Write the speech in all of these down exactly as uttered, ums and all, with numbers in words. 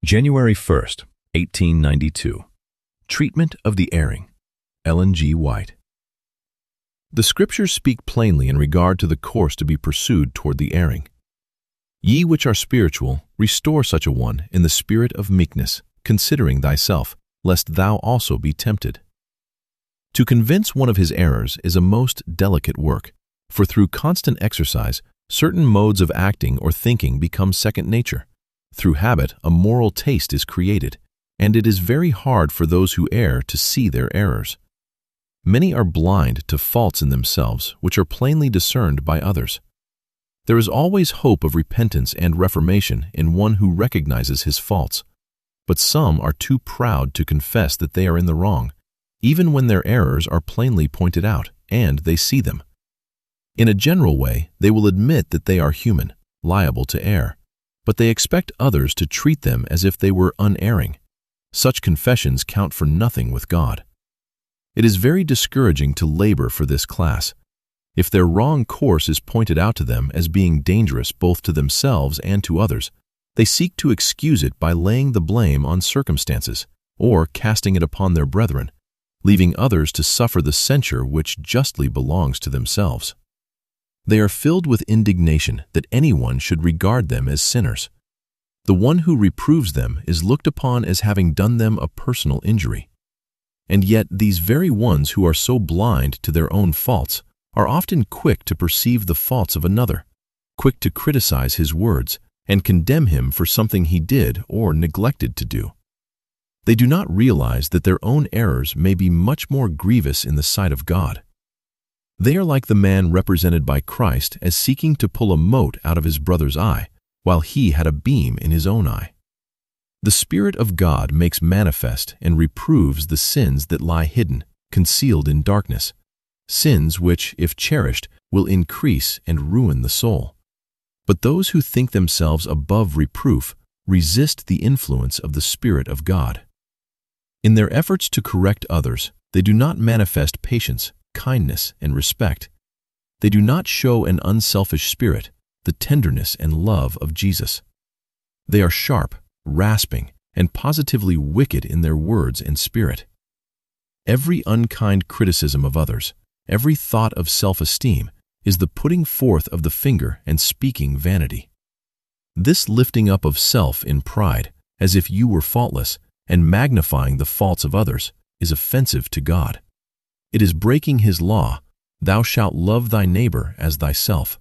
January first, eighteen ninety-two. Treatment of the Erring. Ellen G. White. The Scriptures speak plainly in regard to the course to be pursued toward the erring. Ye which are spiritual, restore such a one in the spirit of meekness, considering thyself, lest thou also be tempted. To convince one of his errors is a most delicate work, for through constant exercise, certain modes of acting or thinking become second nature. Through habit, a moral taste is created, and it is very hard for those who err to see their errors. Many are blind to faults in themselves which are plainly discerned by others. There is always hope of repentance and reformation in one who recognizes his faults, but some are too proud to confess that they are in the wrong, even when their errors are plainly pointed out and they see them. In a general way, they will admit that they are human, liable to err, but they expect others to treat them as if they were unerring. Such confessions count for nothing with God. It is very discouraging to labor for this class. If their wrong course is pointed out to them as being dangerous both to themselves and to others, they seek to excuse it by laying the blame on circumstances or casting it upon their brethren, leaving others to suffer the censure which justly belongs to themselves. They are filled with indignation that anyone should regard them as sinners. The one who reproves them is looked upon as having done them a personal injury. And yet these very ones who are so blind to their own faults are often quick to perceive the faults of another, quick to criticize his words and condemn him for something he did or neglected to do. They do not realize that their own errors may be much more grievous in the sight of God. They are like the man represented by Christ as seeking to pull a mote out of his brother's eye, while he had a beam in his own eye. The Spirit of God makes manifest and reproves the sins that lie hidden, concealed in darkness, sins which, if cherished, will increase and ruin the soul. But those who think themselves above reproof resist the influence of the Spirit of God. In their efforts to correct others, they do not manifest patience, kindness, and respect. They do not show an unselfish spirit, the tenderness and love of Jesus. They are sharp, rasping, and positively wicked in their words and spirit. Every unkind criticism of others, every thought of self-esteem, is the putting forth of the finger and speaking vanity. This lifting up of self in pride, as if you were faultless, and magnifying the faults of others, is offensive to God. It is breaking his law, thou shalt love thy neighbor as thyself.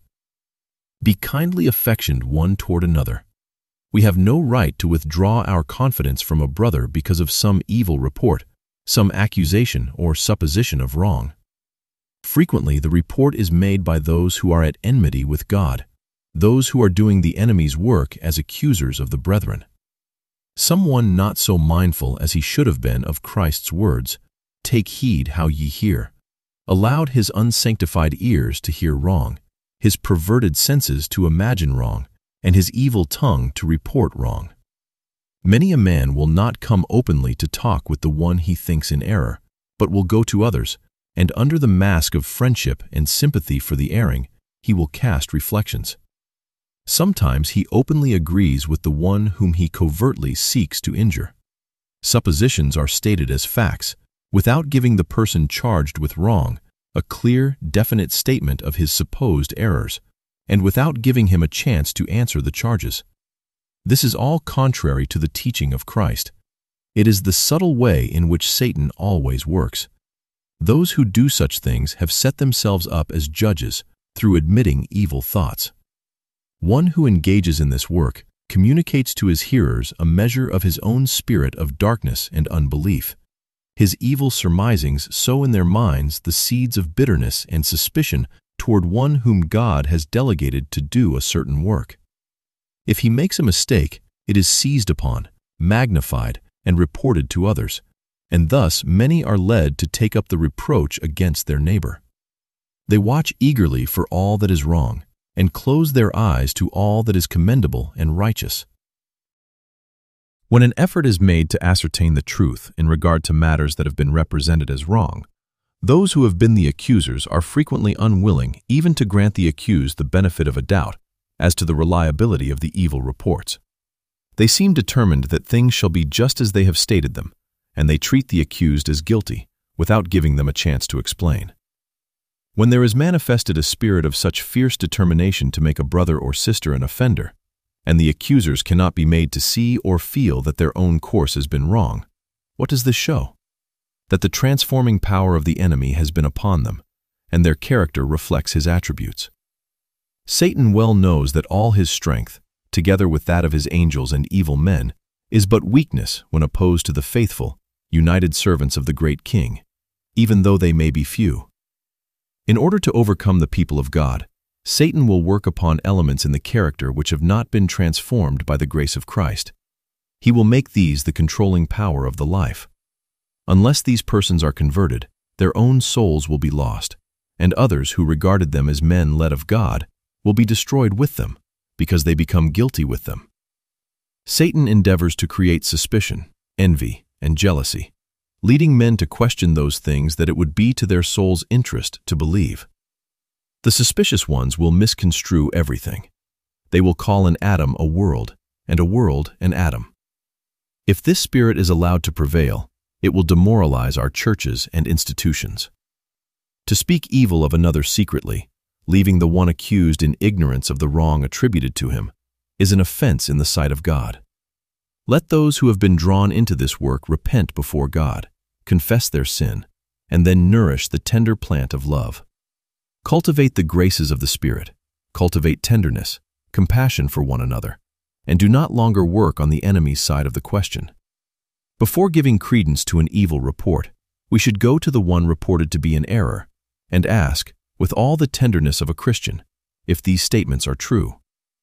Be kindly affectioned one toward another. We have no right to withdraw our confidence from a brother because of some evil report, some accusation or supposition of wrong. Frequently the report is made by those who are at enmity with God, those who are doing the enemy's work as accusers of the brethren. Someone not so mindful as he should have been of Christ's words, "Take heed how ye hear," allowed his unsanctified ears to hear wrong, his perverted senses to imagine wrong, and his evil tongue to report wrong. Many a man will not come openly to talk with the one he thinks in error, but will go to others, and under the mask of friendship and sympathy for the erring, he will cast reflections. Sometimes he openly agrees with the one whom he covertly seeks to injure. Suppositions are stated as facts, without giving the person charged with wrong a clear, definite statement of his supposed errors, and without giving him a chance to answer the charges. This is all contrary to the teaching of Christ. It is the subtle way in which Satan always works. Those who do such things have set themselves up as judges through admitting evil thoughts. One who engages in this work communicates to his hearers a measure of his own spirit of darkness and unbelief. His evil surmisings sow in their minds the seeds of bitterness and suspicion toward one whom God has delegated to do a certain work. If he makes a mistake, it is seized upon, magnified, and reported to others, and thus many are led to take up the reproach against their neighbor. They watch eagerly for all that is wrong, and close their eyes to all that is commendable and righteous. When an effort is made to ascertain the truth in regard to matters that have been represented as wrong, those who have been the accusers are frequently unwilling even to grant the accused the benefit of a doubt as to the reliability of the evil reports. They seem determined that things shall be just as they have stated them, and they treat the accused as guilty, without giving them a chance to explain. When there is manifested a spirit of such fierce determination to make a brother or sister an offender, and the accusers cannot be made to see or feel that their own course has been wrong, what does this show? That the transforming power of the enemy has been upon them, and their character reflects his attributes. Satan well knows that all his strength, together with that of his angels and evil men, is but weakness when opposed to the faithful, united servants of the great King, even though they may be few. In order to overcome the people of God, Satan will work upon elements in the character which have not been transformed by the grace of Christ. He will make these the controlling power of the life. Unless these persons are converted, their own souls will be lost, and others who regarded them as men led of God will be destroyed with them, because they become guilty with them. Satan endeavors to create suspicion, envy, and jealousy, leading men to question those things that it would be to their soul's interest to believe. The suspicious ones will misconstrue everything. They will call an atom a world, and a world an atom. If this spirit is allowed to prevail, it will demoralize our churches and institutions. To speak evil of another secretly, leaving the one accused in ignorance of the wrong attributed to him, is an offense in the sight of God. Let those who have been drawn into this work repent before God, confess their sin, and then nourish the tender plant of love. Cultivate the graces of the Spirit, cultivate tenderness, compassion for one another, and do not longer work on the enemy's side of the question. Before giving credence to an evil report, we should go to the one reported to be in error and ask, with all the tenderness of a Christian, if these statements are true.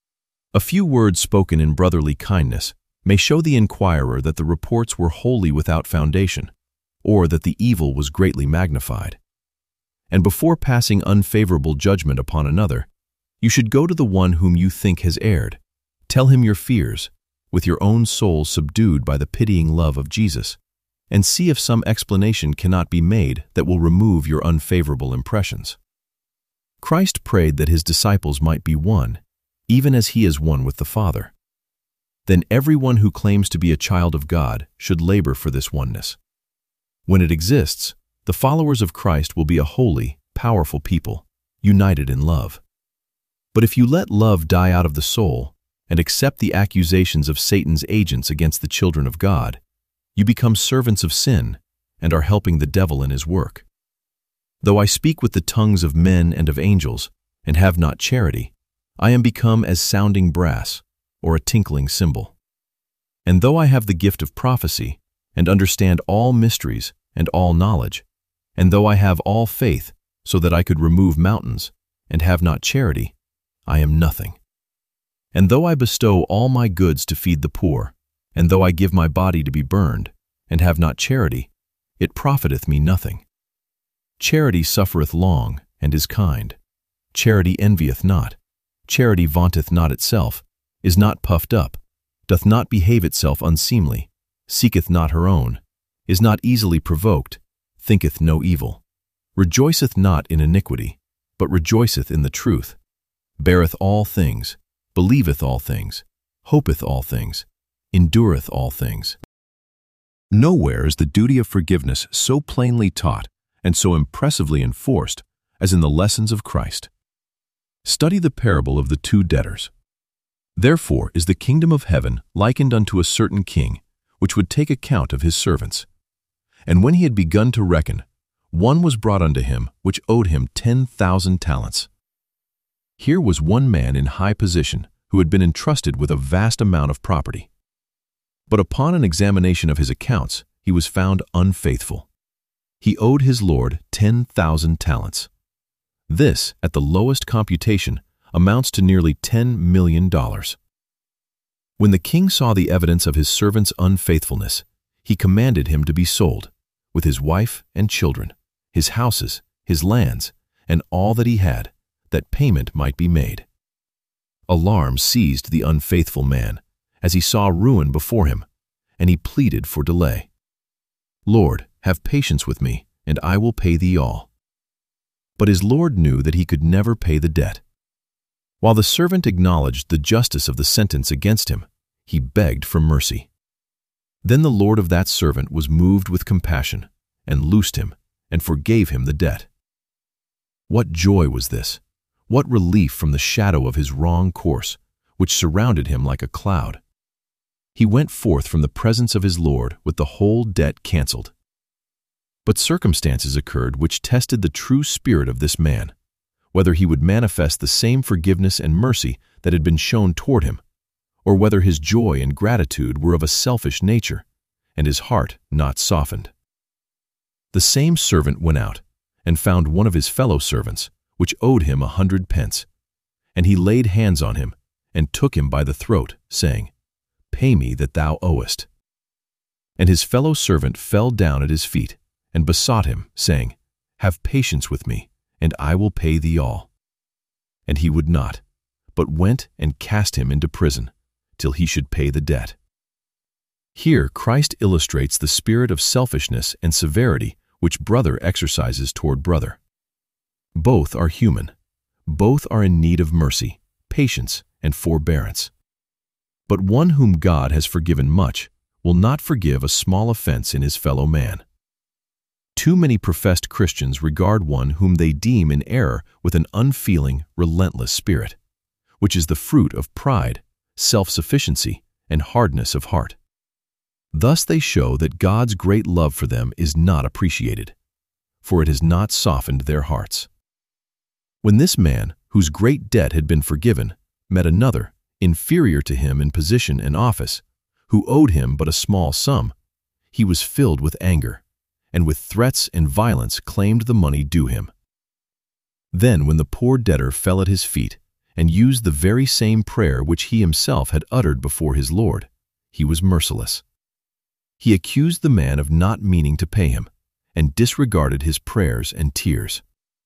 A few words spoken in brotherly kindness may show the inquirer that the reports were wholly without foundation, or that the evil was greatly magnified. And before passing unfavorable judgment upon another, you should go to the one whom you think has erred, tell him your fears, with your own soul subdued by the pitying love of Jesus, and see if some explanation cannot be made that will remove your unfavorable impressions. Christ prayed that his disciples might be one, even as he is one with the Father. Then everyone who claims to be a child of God should labor for this oneness. When it exists, the followers of Christ will be a holy, powerful people, united in love. But if you let love die out of the soul and accept the accusations of Satan's agents against the children of God, you become servants of sin and are helping the devil in his work. Though I speak with the tongues of men and of angels, and have not charity, I am become as sounding brass, or a tinkling cymbal. And though I have the gift of prophecy, and understand all mysteries and all knowledge, and though I have all faith, so that I could remove mountains, and have not charity, I am nothing. And though I bestow all my goods to feed the poor, and though I give my body to be burned, and have not charity, it profiteth me nothing. Charity suffereth long, and is kind. Charity envieth not. Charity vaunteth not itself, is not puffed up, doth not behave itself unseemly, seeketh not her own, is not easily provoked, thinketh no evil, rejoiceth not in iniquity, but rejoiceth in the truth, beareth all things, believeth all things, hopeth all things, endureth all things. Nowhere is the duty of forgiveness so plainly taught and so impressively enforced as in the lessons of Christ. Study the parable of the two debtors. Therefore is the kingdom of heaven likened unto a certain king, which would take account of his servants. And when he had begun to reckon, one was brought unto him which owed him ten thousand talents. Here was one man in high position who had been entrusted with a vast amount of property. But upon an examination of his accounts, he was found unfaithful. He owed his lord ten thousand talents. This, at the lowest computation, amounts to nearly ten million dollars. When the king saw the evidence of his servant's unfaithfulness, he commanded him to be sold, with his wife and children, his houses, his lands, and all that he had, that payment might be made. Alarm seized the unfaithful man, as he saw ruin before him, and he pleaded for delay. Lord, have patience with me, and I will pay thee all. But his lord knew that he could never pay the debt. While the servant acknowledged the justice of the sentence against him, he begged for mercy. Then the lord of that servant was moved with compassion, and loosed him, and forgave him the debt. What joy was this! What relief from the shadow of his wrong course, which surrounded him like a cloud! He went forth from the presence of his Lord with the whole debt cancelled. But circumstances occurred which tested the true spirit of this man, whether he would manifest the same forgiveness and mercy that had been shown toward him, or whether his joy and gratitude were of a selfish nature, and his heart not softened. The same servant went out, and found one of his fellow servants, which owed him a hundred pence. And he laid hands on him, and took him by the throat, saying, Pay me that thou owest. And his fellow servant fell down at his feet, and besought him, saying, Have patience with me, and I will pay thee all. And he would not, but went and cast him into prison, till he should pay the debt. Here Christ illustrates the spirit of selfishness and severity which brother exercises toward brother. Both are human. Both are in need of mercy, patience, and forbearance. But one whom God has forgiven much will not forgive a small offense in his fellow man. Too many professed Christians regard one whom they deem in error with an unfeeling, relentless spirit, which is the fruit of pride, self-sufficiency, and hardness of heart. Thus they show that God's great love for them is not appreciated, for it has not softened their hearts. When this man, whose great debt had been forgiven, met another, inferior to him in position and office, who owed him but a small sum, he was filled with anger, and with threats and violence claimed the money due him. Then when the poor debtor fell at his feet, and used the very same prayer which he himself had uttered before his Lord, he was merciless. He accused the man of not meaning to pay him, and disregarded his prayers and tears.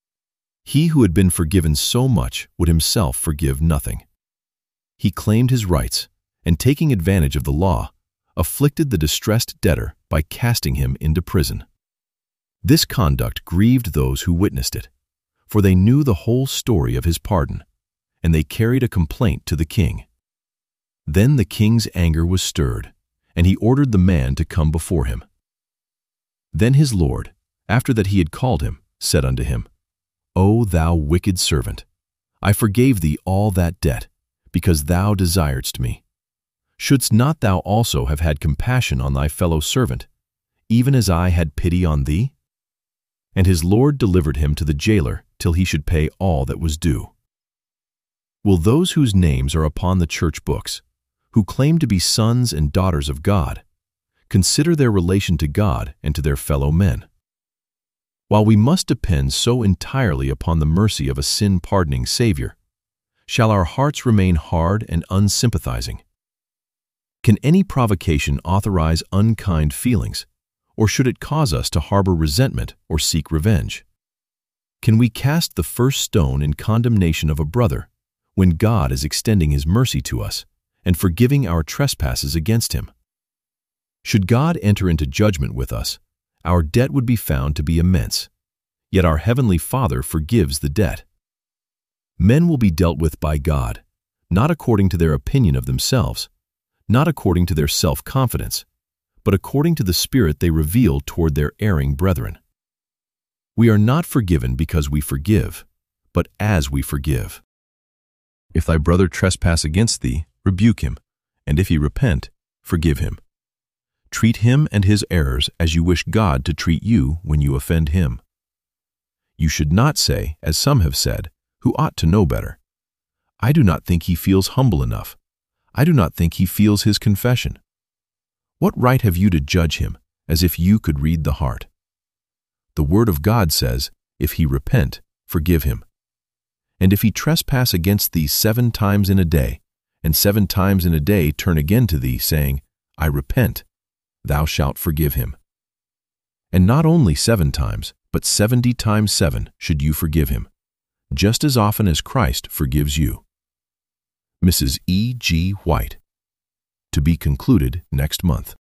He who had been forgiven so much would himself forgive nothing. He claimed his rights, and taking advantage of the law, afflicted the distressed debtor by casting him into prison. This conduct grieved those who witnessed it, for they knew the whole story of his pardon, and they carried a complaint to the king. Then the king's anger was stirred, and he ordered the man to come before him. Then his lord, after that he had called him, said unto him, O thou wicked servant, I forgave thee all that debt, because thou desiredst me. Shouldst not thou also have had compassion on thy fellow servant, even as I had pity on thee? And his lord delivered him to the jailer till he should pay all that was due. Will those whose names are upon the church books, who claim to be sons and daughters of God, consider their relation to God and to their fellow men? While we must depend so entirely upon the mercy of a sin-pardoning Savior, shall our hearts remain hard and unsympathizing? Can any provocation authorize unkind feelings, or should it cause us to harbor resentment or seek revenge? Can we cast the first stone in condemnation of a brother when God is extending his mercy to us and forgiving our trespasses against him? Should God enter into judgment with us, our debt would be found to be immense, yet our Heavenly Father forgives the debt. Men will be dealt with by God, not according to their opinion of themselves, not according to their self-confidence, but according to the spirit they reveal toward their erring brethren. We are not forgiven because we forgive, but as we forgive. If thy brother trespass against thee, rebuke him, and if he repent, forgive him. Treat him and his errors as you wish God to treat you when you offend him. You should not say, as some have said, who ought to know better, I do not think he feels humble enough. I do not think he feels his confession. What right have you to judge him, as if you could read the heart? The word of God says, if he repent, forgive him. And if he trespass against thee seven times in a day, and seven times in a day turn again to thee, saying, I repent, thou shalt forgive him. And not only seven times, but seventy times seven should you forgive him, just as often as Christ forgives you. Missus E G White. To be concluded next month.